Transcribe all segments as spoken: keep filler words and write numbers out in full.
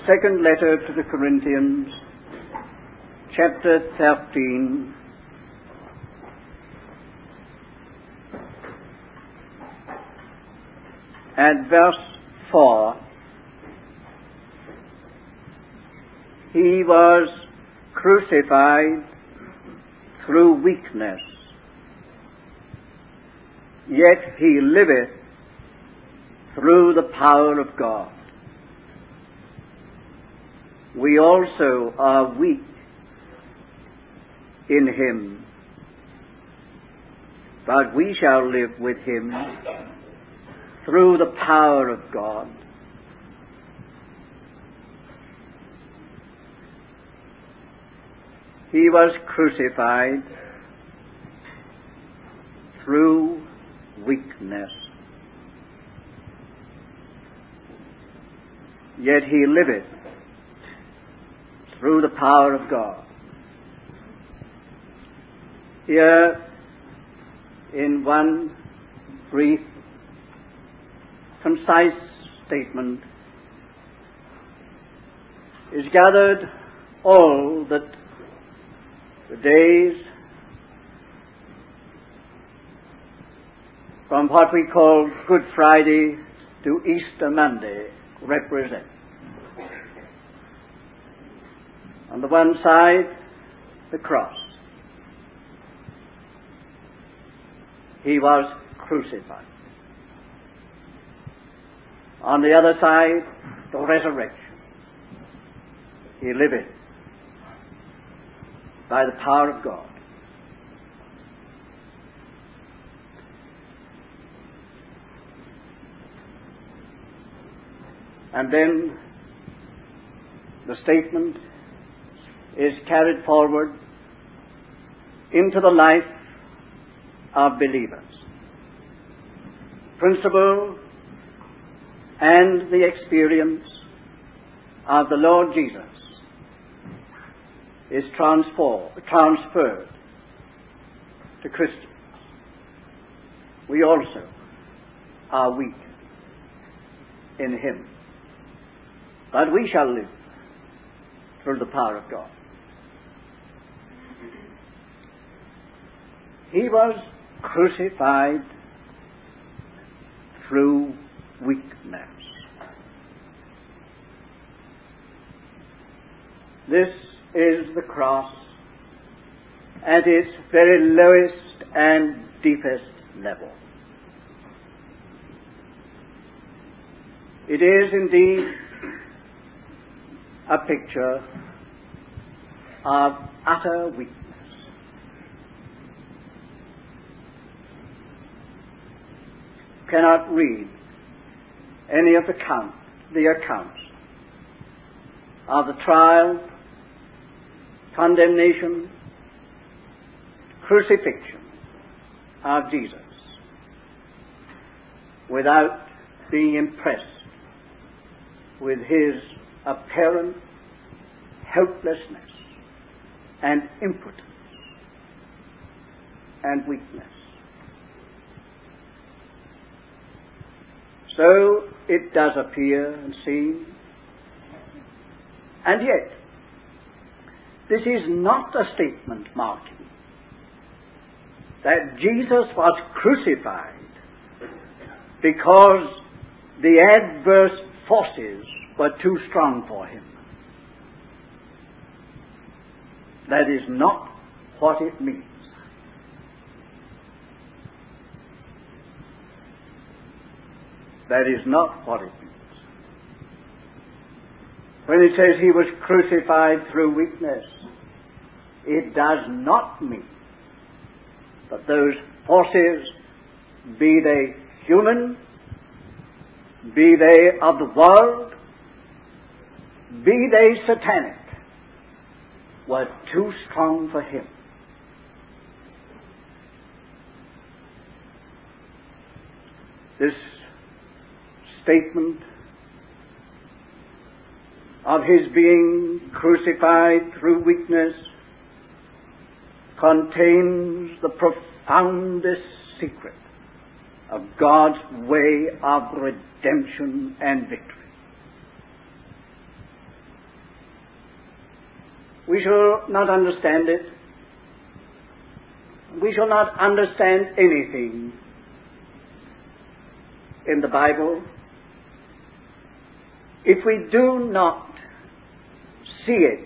second letter to the Corinthians, chapter thirteen, and verse four. He was crucified through weakness, yet he liveth through the power of God. We also are weak in him, but we shall live with him through the power of God. He was crucified through weakness, yet he liveth through the power of God. Here, in one brief, concise statement, is gathered all that the days from what we call Good Friday to Easter Monday represent. On the one side, the cross. He was crucified. On the other side, the resurrection. He liveth by the power of God. And then the statement is carried forward into the life of believers. Principle and the experience of the Lord Jesus is transfer, transferred to Christians. We also are weak in him, but we shall live through the power of God. He was crucified through weakness. This is the cross at its very lowest and deepest level. It is indeed a picture of utter weakness. Cannot read any of the count, the accounts of the trial, condemnation, crucifixion of Jesus without being impressed with his apparent helplessness and impotence and weakness. So it does appear and seem. And yet, this is not a statement marking that Jesus was crucified because the adverse forces were too strong for him. That is not what it means. That is not what it means. When it says he was crucified through weakness, it does not mean that those forces, be they human, be they of the world, be they satanic, were too strong for him. This statement of his being crucified through weakness contains the profoundest secret of God's way of redemption and victory. We shall not understand it. We shall not understand anything in the Bible if we do not see it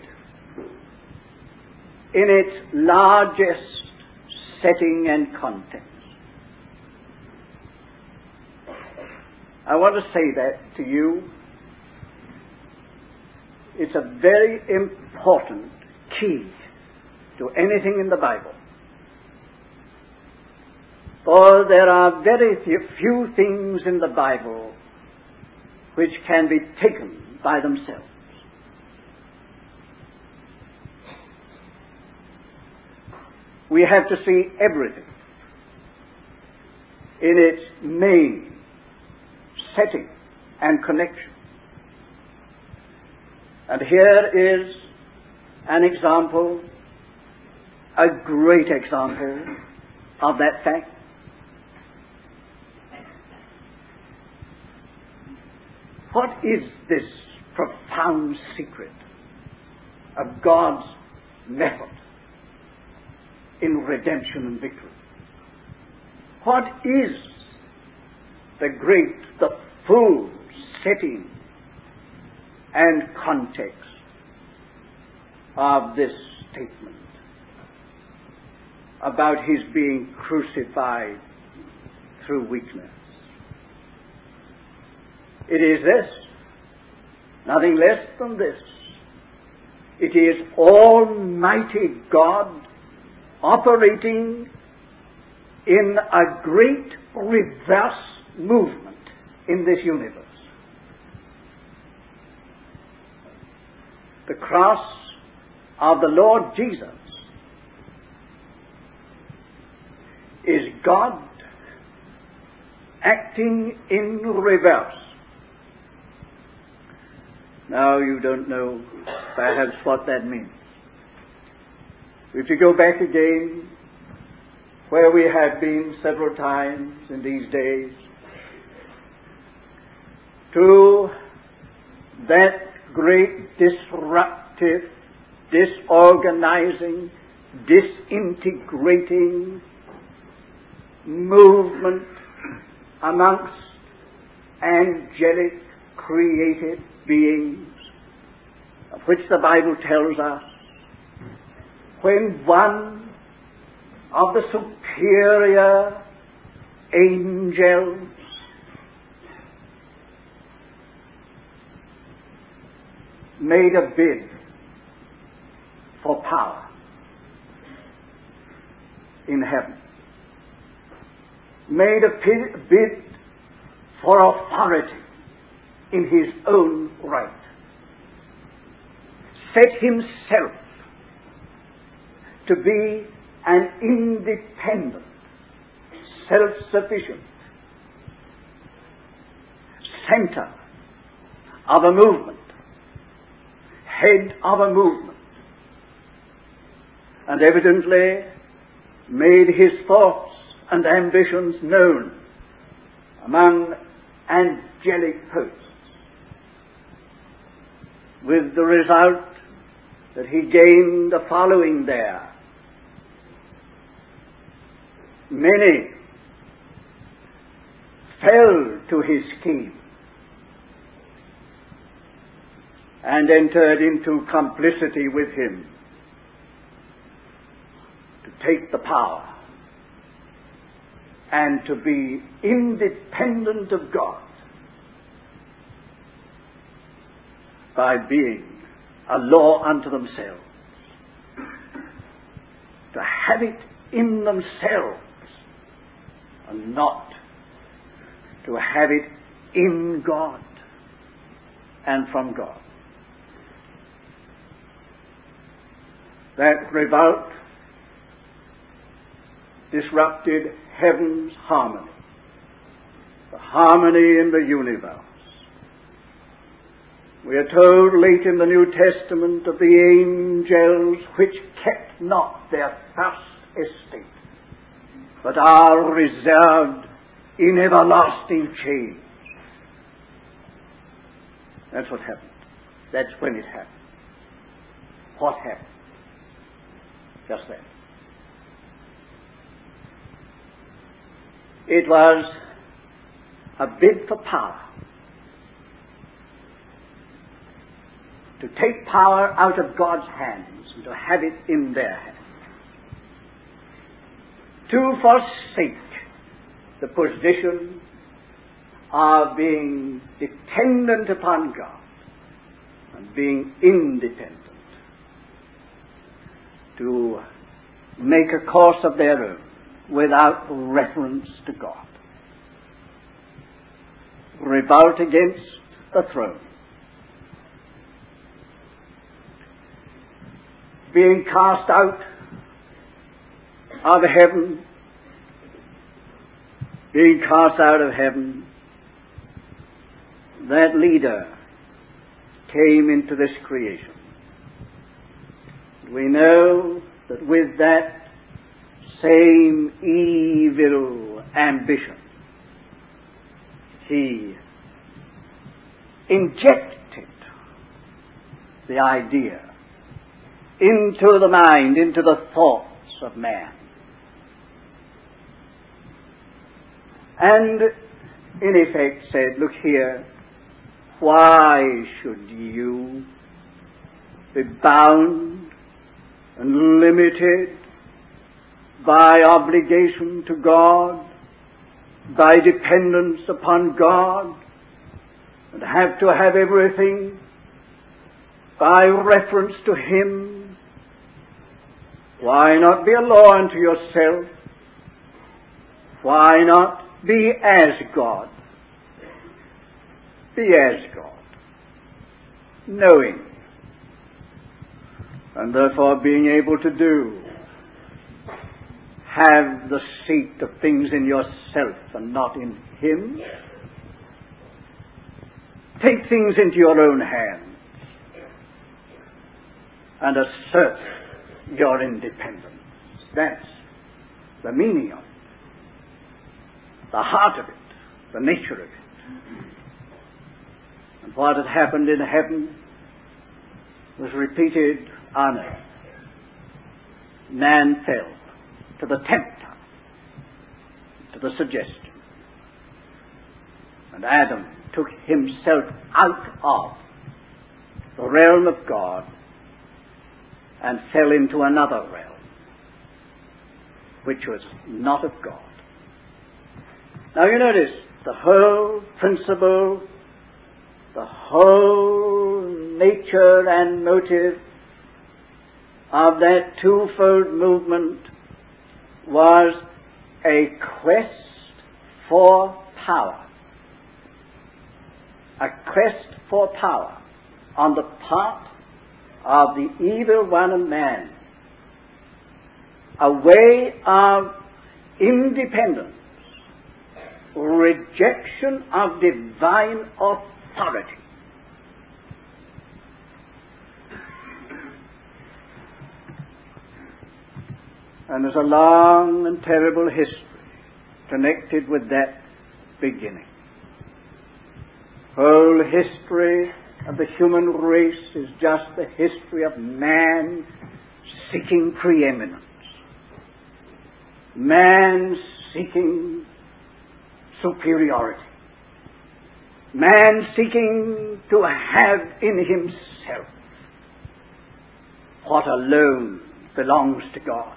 in its largest setting and context. I want to say that to you. It's a very important key to anything in the Bible. For there are very few things in the Bible which can be taken by themselves. We have to see everything in its main setting and connection. And here is an example, a great example of that fact. What is this profound secret of God's method in redemption and victory? What is the great, the full setting and context of this statement about His being crucified through weakness? It is this, nothing less than this. It is Almighty God operating in a great reverse movement in this universe. The cross of the Lord Jesus is God acting in reverse. Now, you don't know perhaps what that means. If you go back again, where we have been several times in these days, to that great disruptive, disorganizing, disintegrating movement amongst angelic created beings, of which the Bible tells us, when one of the superior angels made a bid for power in heaven, made a bid for authority in his own right, set himself to be an independent, self-sufficient center of a movement, head of a movement, and evidently made his thoughts and ambitions known among angelic hosts, with the result that he gained a following there. Many fell to his scheme and entered into complicity with him to take the power and to be independent of God by being a law unto themselves, to have it in themselves and not to have it in God and from God. That revolt disrupted heaven's harmony, the harmony in the universe. We are told late in the New Testament of the angels which kept not their first estate, but are reserved in everlasting change. That's what happened. That's when it happened. What happened? just then. It was a bid for power. To take power out of God's hands and to have it in their hands. To forsake the position of being dependent upon God and being independent. To make a course of their own without reference to God. Revolt against the throne. Being cast out of heaven, being cast out of heaven, that leader came into this creation. We know that with that same evil ambition, he injected the idea into the mind, into the thoughts of man. And in effect said, look here, why should you be bound and limited by obligation to God, by dependence upon God, and have to have everything by reference to Him? Why not be a law unto yourself? Why not be as God? Be as God, knowing, and therefore being able to do, have the seat of things in yourself and not in Him. Take things into your own hands and assert your independence. That's the meaning of it, the heart of it, the nature of it. And what had happened in heaven was repeated on earth. Man fell to the tempter, to the suggestion. And Adam took himself out of the realm of God and fell into another realm, which was not of God. Now you notice the whole principle, the whole nature and motive of that twofold movement was a quest for power. A quest for power on the part of the evil one in man. A way of independence, rejection of divine authority. And there's a long and terrible history connected with that beginning. Whole history of the human race is just the history of man seeking preeminence. Man seeking superiority. Man seeking to have in himself what alone belongs to God.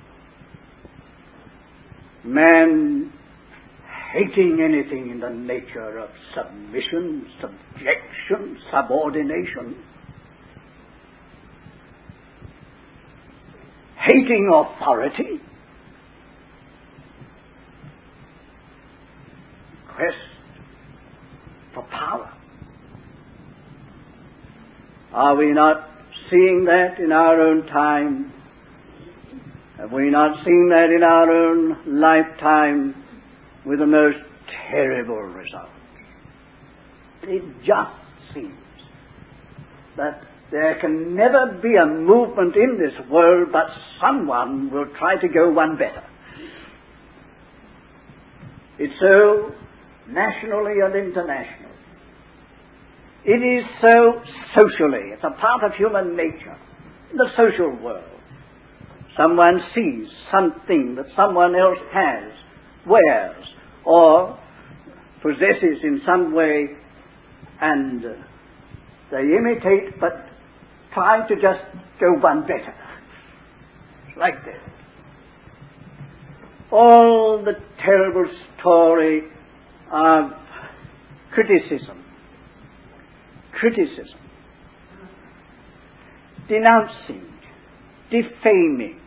Man hating anything in the nature of submission, subjection, subordination. Hating authority. Quest for power. Are we not seeing that in our own time? Have we not seen that in our own lifetime with the most terrible results? It just seems that there can never be a movement in this world but someone will try to go one better. It's so nationally and internationally. It is so socially. It's a part of human nature in the social world. Someone sees something that someone else has, wears, or possesses in some way, and they imitate but try to just go one better. Like that. All the terrible story of criticism. Criticism. Denouncing. Defaming.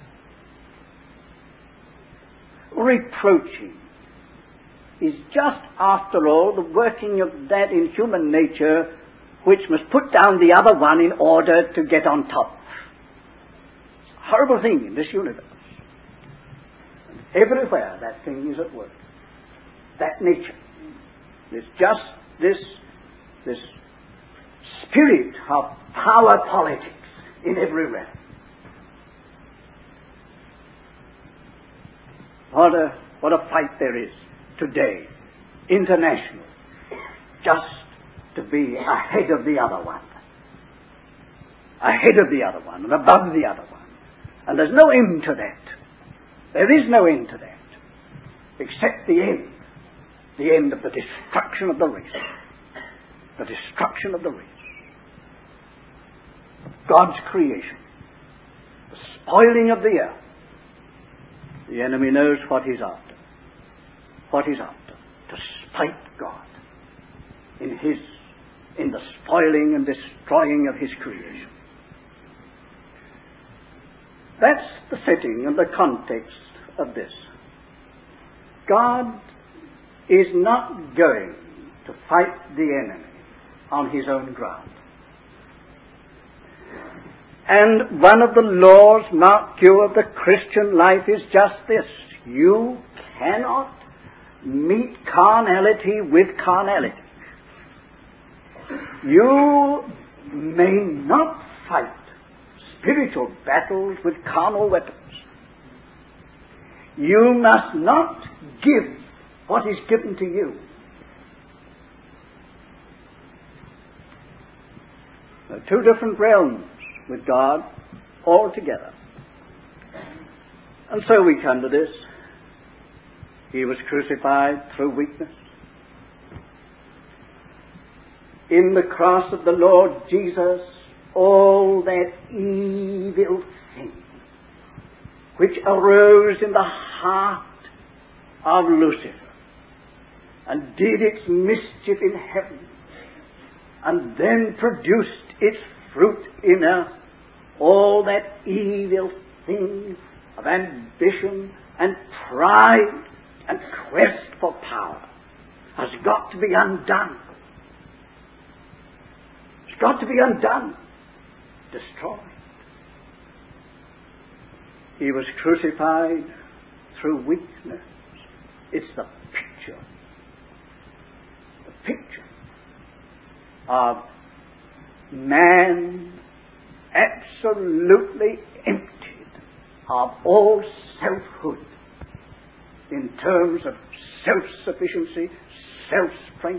Reproaching is just, after all, the working of that in human nature which must put down the other one in order to get on top. It's a horrible thing in this universe. And everywhere that thing is at work. That nature. There's just this, this spirit of power politics in every realm. What a, what a fight there is today, international, just to be ahead of the other one. Ahead of the other one and above the other one. And there's no end to that. There is no end to that. Except the end. The end of the destruction of the race. The destruction of the race. God's creation. The spoiling of the earth. The enemy knows what he's after. What he's after. To spite God in his, in the spoiling and destroying of his creation. That's the setting and the context of this. God is not going to fight the enemy on his own ground. And one of the laws, mark you, of the Christian life is just this. You cannot meet carnality with carnality. You may not fight spiritual battles with carnal weapons. You must not give what is given to you. There are two different realms with God altogether. And so we come to this. He was crucified through weakness. In the cross of the Lord Jesus, all that evil thing which arose in the heart of Lucifer and did its mischief in heaven and then produced its fruit in earth, all that evil thing of ambition and pride and quest for power has got to be undone. It's got to be undone, destroyed. He was crucified through weakness. It's the picture, the picture of man absolutely emptied of all selfhood in terms of self-sufficiency, self-strength,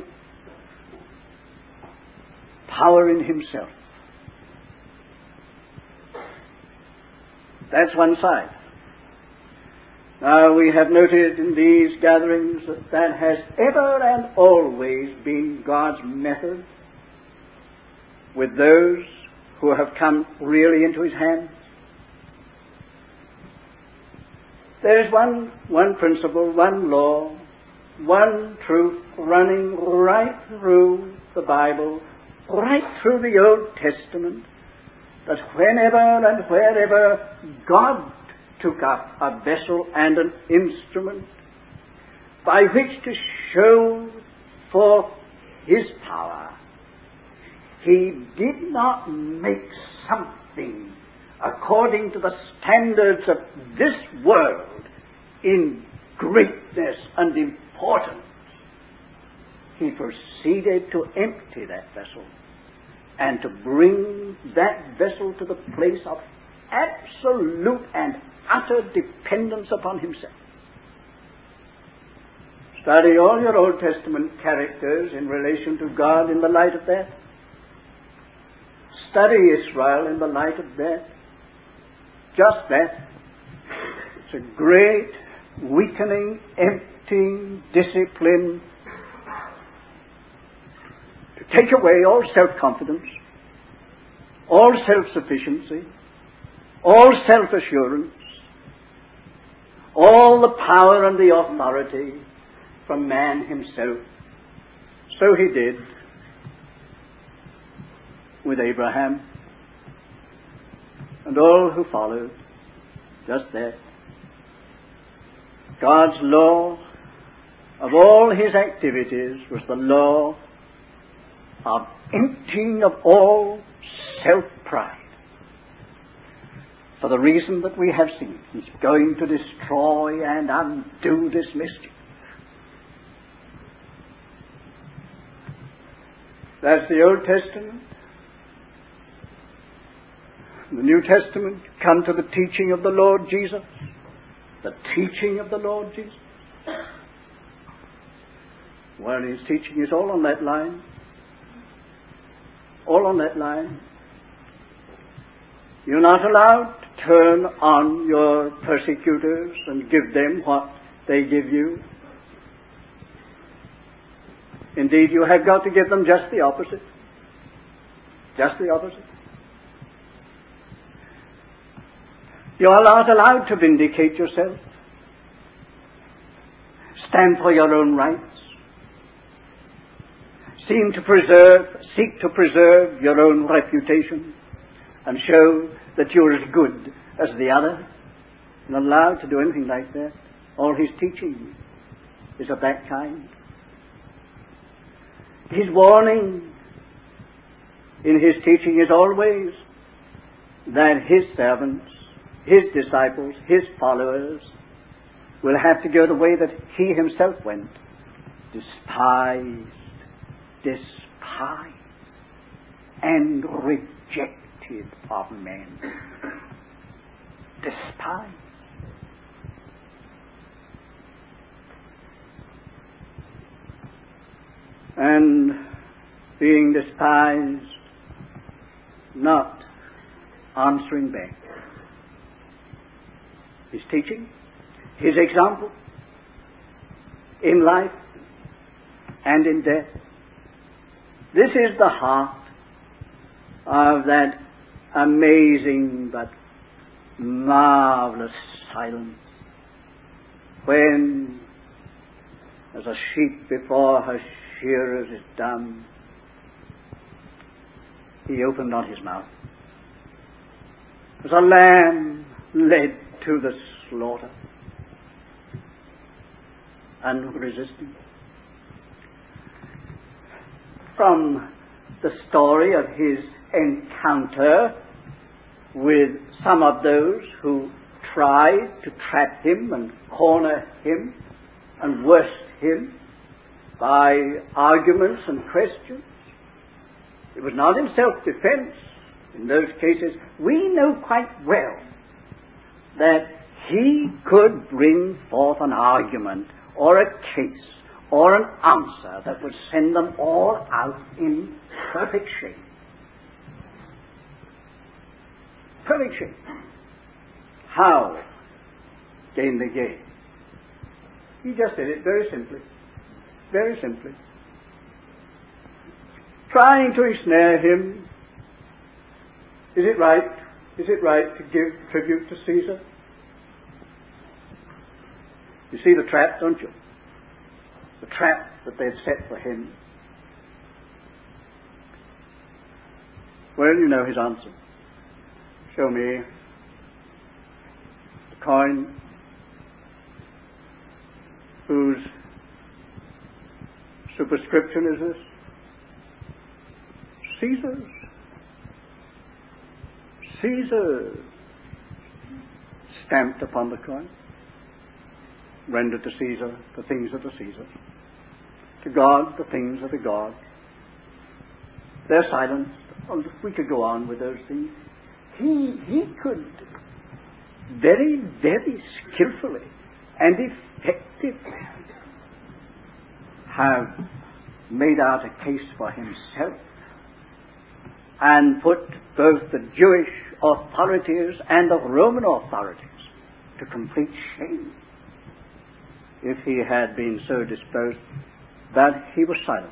power in himself. That's one side. Now we have noted in these gatherings that that has ever and always been God's method with those who have come really into his hands. There is one, one principle, one law, one truth running right through the Bible, right through the Old Testament, that whenever and wherever God took up a vessel and an instrument by which to show forth his power, he did not make something according to the standards of this world in greatness and importance. He proceeded to empty that vessel and to bring that vessel to the place of absolute and utter dependence upon himself. Study all your Old Testament characters in relation to God in the light of that. Study Israel in the light of that. Just that. It's a great, weakening, emptying discipline to take away all self-confidence, all self-sufficiency, all self-assurance, all the power and the authority from man himself. So he did with Abraham and all who followed. Just that. God's law of all his activities was the law of emptying of all self-pride. For the reason that we have seen, he's going to destroy and undo this mischief. That's the Old Testament. In the New Testament, come to the teaching of the Lord Jesus. The teaching of the Lord Jesus. Well, his teaching is all on that line. All on that line. You're not allowed to turn on your persecutors and give them what they give you. Indeed, you have got to give them just the opposite. Just the opposite. You are not allowed to vindicate yourself. Stand for your own rights. Seem to preserve, seek to preserve your own reputation and show that you're as good as the other. You're not allowed to do anything like that. All his teaching is of that kind. His warning in his teaching is always that his servants, his disciples, his followers will have to go the way that he himself went. Despised, despised, and rejected of men. Despised. And being despised, not answering back. His teaching, his example in life and in death. This is the heart of that amazing but marvelous silence when, as a sheep before her shearers is dumb, he opened not his mouth. As a lamb led to the slaughter, unresisting. From the story of his encounter with some of those who tried to trap him and corner him and worst him by arguments and questions, it was not in self-defense. In those cases, we know quite well that he could bring forth an argument or a case or an answer that would send them all out in perfect shame. Perfect shame. How gain the gain? He just did it very simply. Very simply. Trying to ensnare him. Is it right? Is it right to give tribute to Caesar? You see the trap, don't you? The trap that they've set for him. Well, you know his answer. Show me the coin whose superscription is this? Caesar's. Caesar stamped upon the coin. Render to Caesar the things of the Caesar. To God the things of the God. They're silenced. Oh, we could go on with those things. He, he could very, very skillfully and effectively have made out a case for himself and put both the Jewish authorities and the Roman authorities to complete shame if he had been so disposed. But he was silent.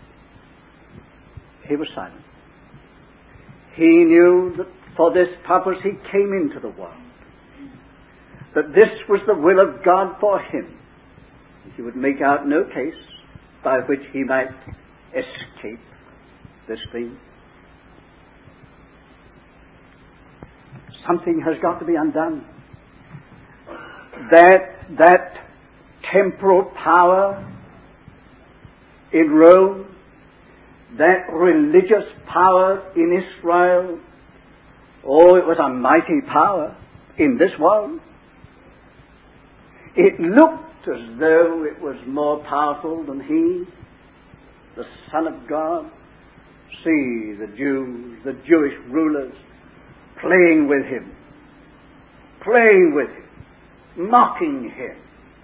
He was silent. He knew that for this purpose he came into the world, that this was the will of God for him. He would make out no case by which he might escape this thing. Something has got to be undone. That, that temporal power in Rome, that religious power in Israel, oh, it was a mighty power in this world. It looked as though it was more powerful than he, the Son of God. See the Jews, the Jewish rulers, playing with him, playing with him, mocking him,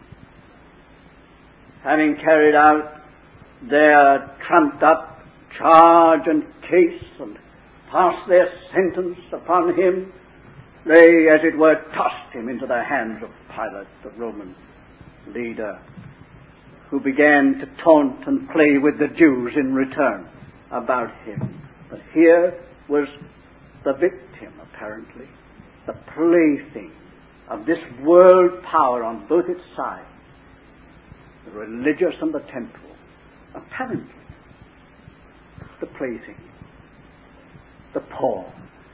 having carried out their trumped up charge and case and passed their sentence upon him. They, as it were, tossed him into the hands of Pilate, the Roman leader, who began to taunt and play with the Jews in return about him. But here was the victim, apparently, the plaything of this world power on both its sides, the religious and the temporal. Apparently, the plaything, the pawn.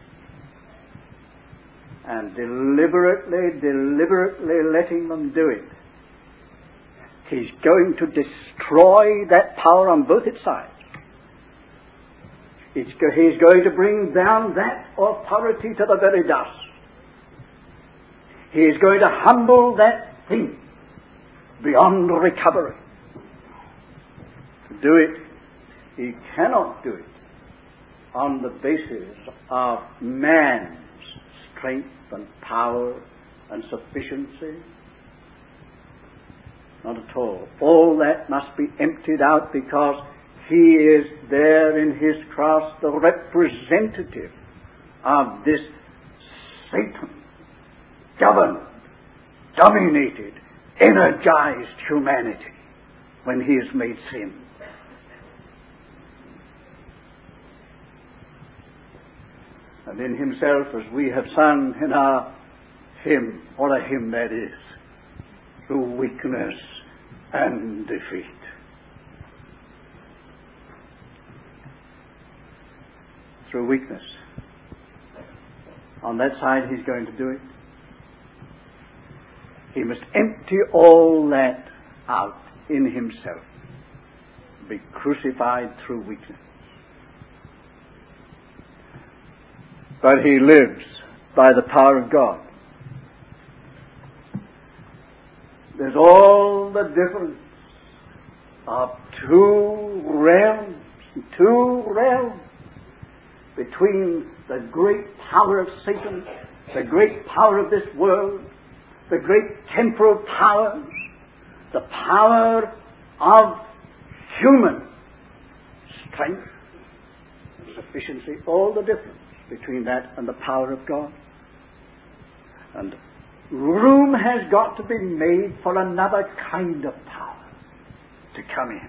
And deliberately, deliberately letting them do it. He's going to destroy that power on both its sides. It's go, he's going to bring down that authority to the very dust. He is going to humble that thing beyond recovery. To do it, he cannot do it on the basis of man's strength and power and sufficiency. Not at all. All that must be emptied out, because he is there in his cross, the representative of this Satan, governed, dominated, energized humanity when he is made sin. And in himself, as we have sung in our hymn, what a hymn that is, through weakness and defeat. Through weakness. On that side, he's going to do it. He must empty all that out in himself. Be crucified through weakness. But he lives by the power of God. There's all the difference of two realms, two realms between the great power of Satan, the great power of this world, the great temporal powers, the power of human strength and sufficiency, all the difference between that and the power of God. And room has got to be made for another kind of power to come in.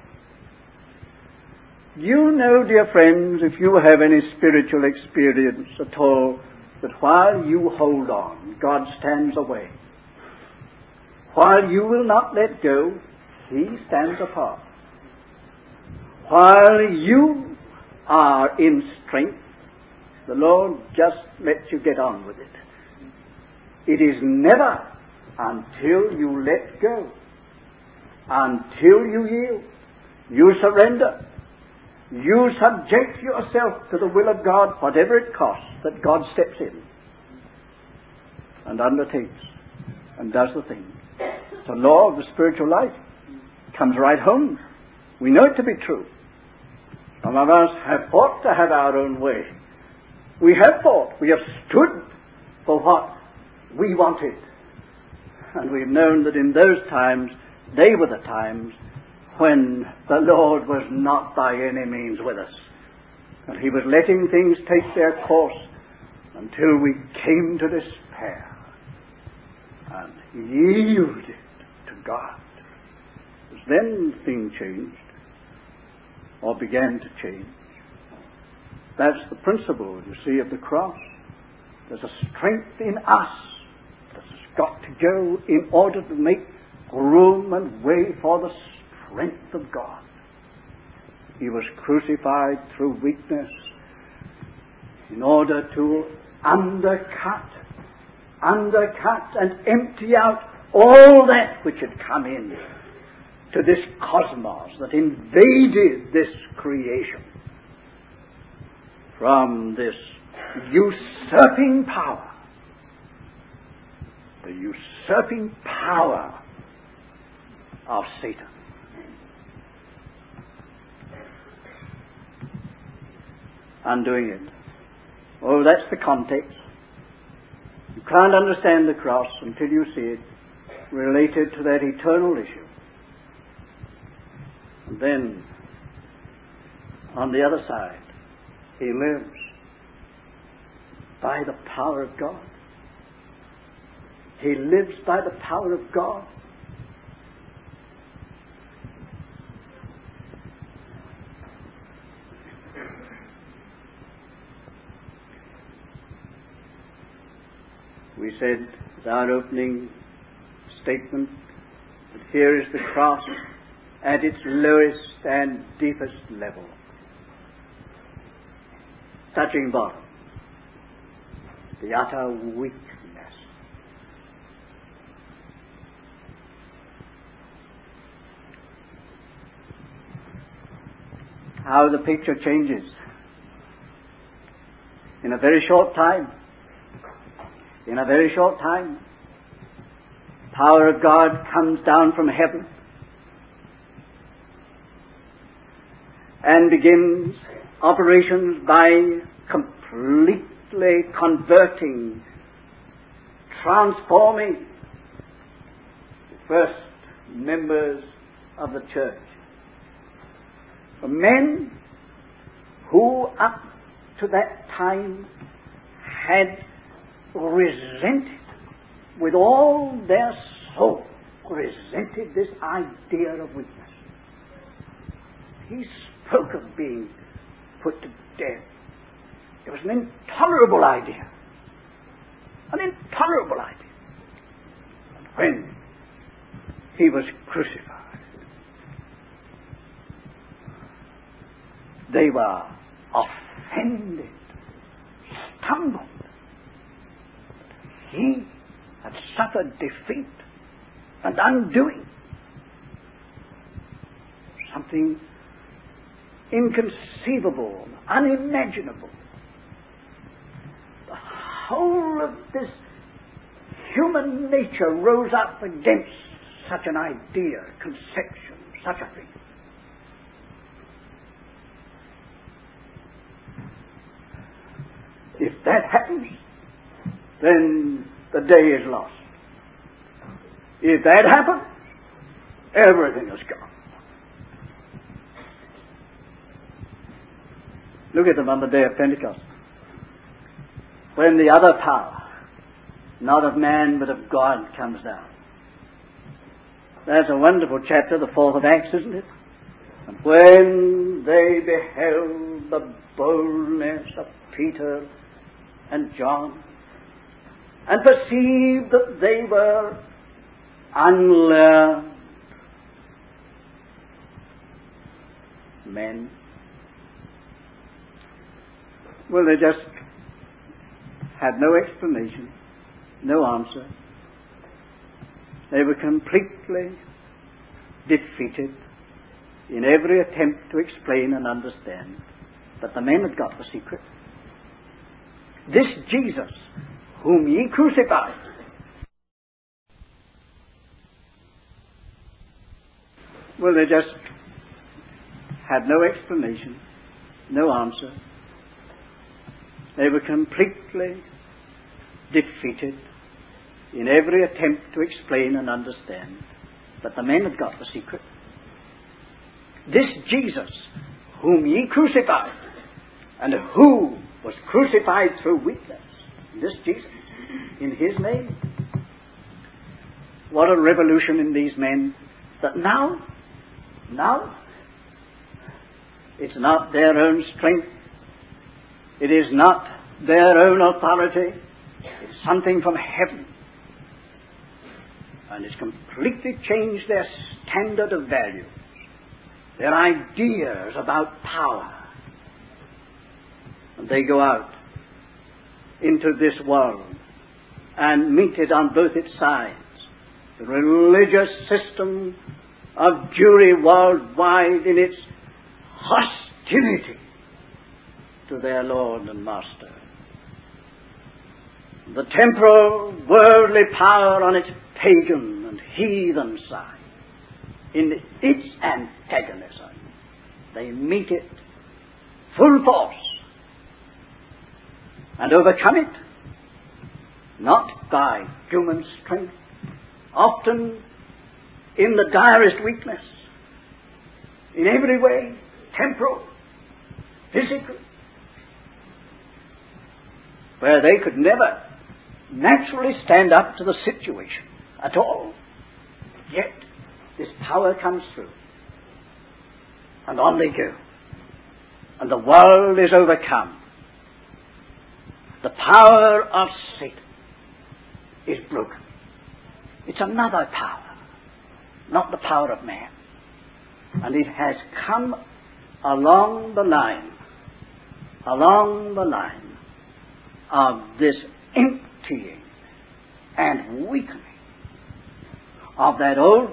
You know, dear friends, if you have any spiritual experience at all, that while you hold on, God stands away. While you will not let go, he stands apart. While you are in strength, the Lord just lets you get on with it. It is never until you let go, until you yield, you surrender, you subject yourself to the will of God, whatever it costs, that God steps in and undertakes and does the thing. The law of the spiritual life comes right home. We know it to be true. Some of us have fought to have our own way. We have fought. We have stood for what we wanted. And we've known that in those times, they were the times when the Lord was not by any means with us. And he was letting things take their course until we came to despair. and yielded to God. Then the thing changed, or began to change. That's the principle, you see, of the cross. There's a strength in us that has got to go in order to make room and way for the strength of God. He was crucified through weakness in order to undercut, undercut and empty out all that which had come in to this cosmos that invaded this creation from this usurping power, the usurping power of Satan. Undoing it. Oh, that's the context. You can't understand the cross until you see it related to that eternal issue. And then, on the other side, he lives by the power of God. He lives by the power of God. We said in our opening statement that here is the cross at its lowest and deepest level, touching bottom, the utter weakness. How the picture changes in a very short time. In a very short time, power of God comes down from heaven and begins operations by completely converting, transforming the first members of the church from men who up to that time had resented with all their soul, resented this idea of weakness. He spoke of being put to death. It was an intolerable idea. An intolerable idea. And when he was crucified, they were offended, stumbled. He had suffered defeat and undoing. Something inconceivable, unimaginable. The whole of this human nature rose up against such an idea, conception, such a thing. If that happens, then the day is lost. If that happens, everything is gone. Look at them on the day of Pentecost, when the other power, not of man but of God, comes down. That's a wonderful chapter, the fourth of Acts, isn't it? And when they beheld the boldness of Peter and John, and perceived that they were unlearned men, well, they just had no explanation, no answer. They were completely defeated in every attempt to explain and understand. But the men had got the secret. This Jesus, whom ye crucified, well, they just had no explanation, no answer. They were completely defeated in every attempt to explain and understand. But the men had got the secret. This Jesus, whom ye crucified, and who was crucified through weakness, this Jesus, in his name, what a revolution in these men, that now, now, it's not their own strength, it is not their own authority, it's something from heaven. And it's completely changed their standard of values, their ideas about power. And they go out into this world and meet it on both its sides. The religious system of Jewry worldwide in its hostility to their Lord and Master. The temporal, worldly power on its pagan and heathen side, in its antagonism, they meet it full force and overcome it, not by human strength, often in the direst weakness, in every way, temporal, physical, where they could never naturally stand up to the situation at all. Yet this power comes through, and on they go, and the world is overcome. The power of Satan is broken. It's another power, not the power of man. And it has come along the line, along the line of this emptying and weakening of that old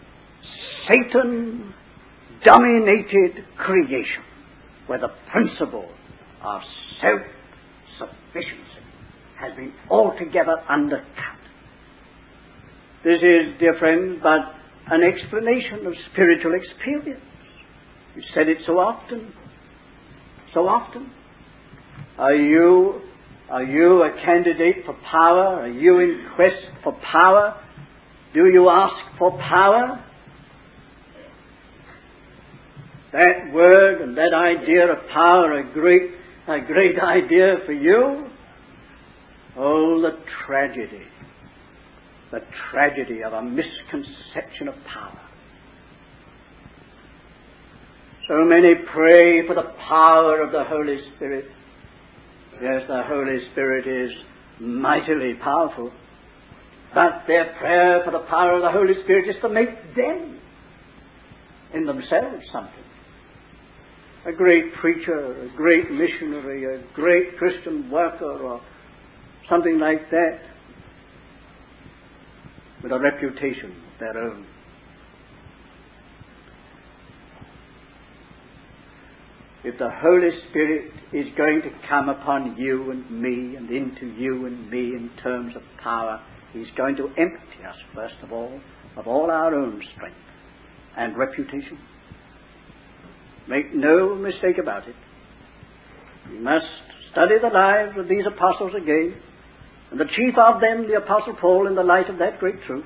Satan-dominated creation, where the principle of self-sufficiency has been altogether undercut. This is, dear friends, but an explanation of spiritual experience. We've said it so often, so often. Are you, are you a candidate for power? Are you in quest for power? Do you ask for power? That word and that idea of power, a great, a great idea for you. Oh, the tragedy, the tragedy of a misconception of power. So many pray for the power of the Holy Spirit. Yes, the Holy Spirit is mightily powerful, but their prayer for the power of the Holy Spirit is to make them, in themselves, something. A great preacher, a great missionary, a great Christian worker, or something like that, with a reputation of their own. If the Holy Spirit is going to come upon you and me and into you and me in terms of power, He's going to empty us, first of all, of all our own strength and reputation. Make no mistake about it. We must study the lives of these apostles again, and the chief of them, the Apostle Paul, in the light of that great truth.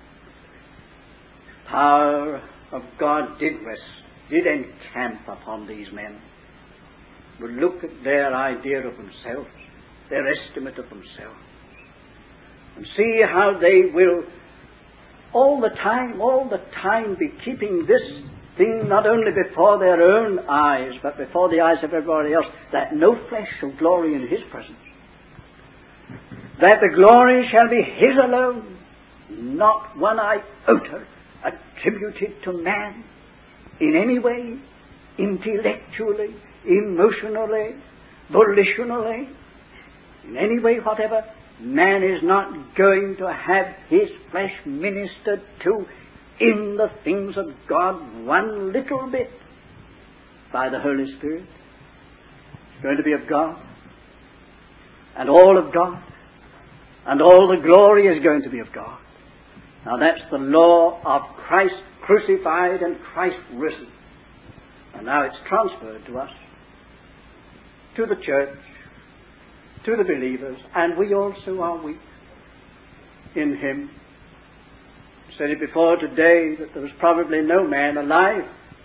Power of God did rest, did encamp upon these men. But look at their idea of themselves, their estimate of themselves, and see how they will all the time, all the time be keeping this thing not only before their own eyes, but before the eyes of everybody else, that no flesh shall glory in His presence. That the glory shall be His alone, not one iota attributed to man in any way, intellectually, emotionally, volitionally, in any way whatever. Man is not going to have his flesh ministered to in the things of God one little bit by the Holy Spirit. It's going to be of God, and all of God, and all the glory is going to be of God. Now that's the law of Christ crucified and Christ risen. And now it's transferred to us, to the church, to the believers, and we also are weak in Him. I said it before today that there was probably no man alive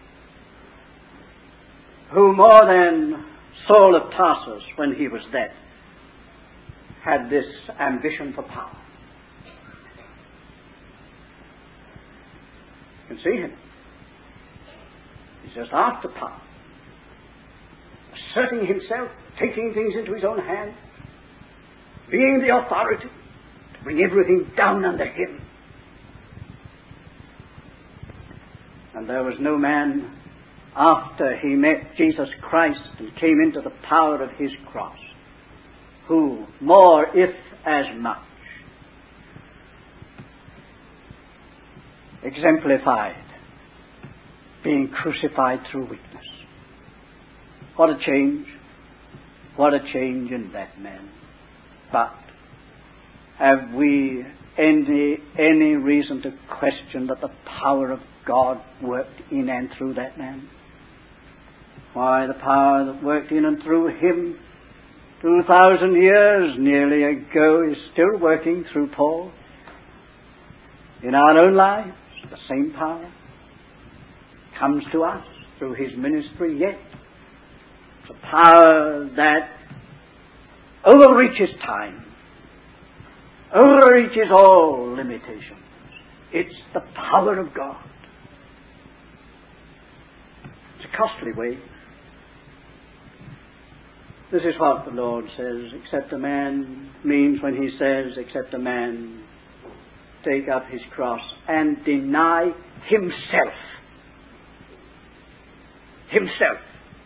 who, more than Saul of Tarsus when he was that, had this ambition for power. You can see him. He's just after power. Asserting himself, taking things into his own hands, being the authority to bring everything down under him. And there was no man after he met Jesus Christ and came into the power of his cross who more, if as much, exemplified being crucified through weakness. What a change. What a change in that man. But have we any any reason to question that the power of God worked in and through that man? Why, the power that worked in and through him two thousand years nearly ago is still working through Paul. In our own lives, the same power comes to us through his ministry yet. It's a power that overreaches time, overreaches all limitations. It's the power of God. It's a costly way. This is what the Lord says, except a man, means when he says, except a man take up his cross and deny himself. Himself.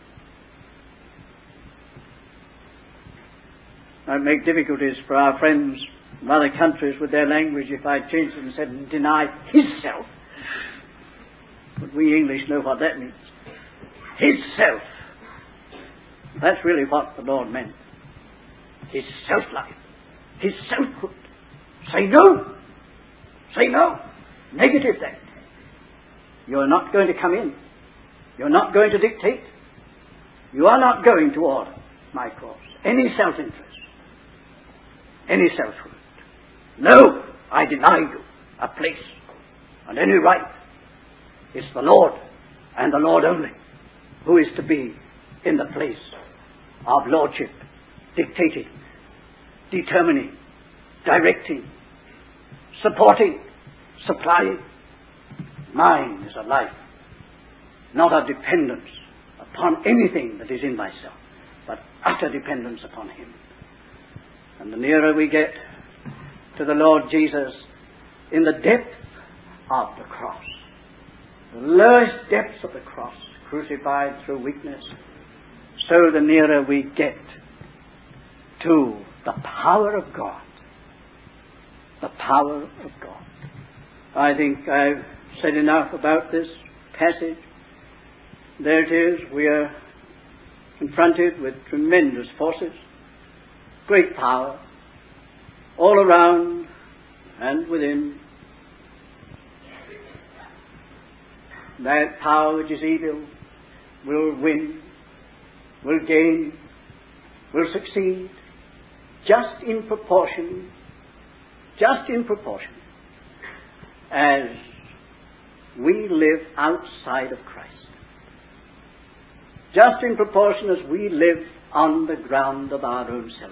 I'd make difficulties for our friends from other countries with their language if I changed it and said, deny himself. But we English know what that means. Himself. That's really what the Lord meant. His self-life. His selfhood. Say no. Say no. Negative that. You're not going to come in. You're not going to dictate. You are not going to order my course. Any self-interest. Any selfhood. No, I deny you a place and any right. It's the Lord and the Lord only who is to be in the place of lordship, dictating, determining, directing, supporting, supplying. Mine is a life, not a dependence upon anything that is in myself, but utter dependence upon him. And the nearer we get to the Lord Jesus in the depth of the cross, the lowest depths of the cross, crucified through weakness, so the nearer we get to the power of God. The power of God. I think I've said enough about this passage. There it is. We are confronted with tremendous forces, great power, all around and within. That power which is evil will win, will gain, will succeed, just in proportion, just in proportion, as we live outside of Christ. Just in proportion as we live on the ground of our own self.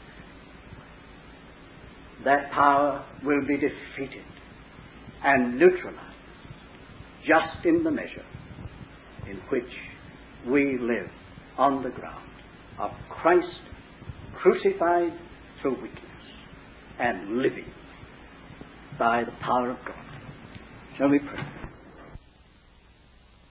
That power will be defeated and neutralized just in the measure in which we live on the ground of Christ crucified through weakness and living by the power of God. Shall we pray?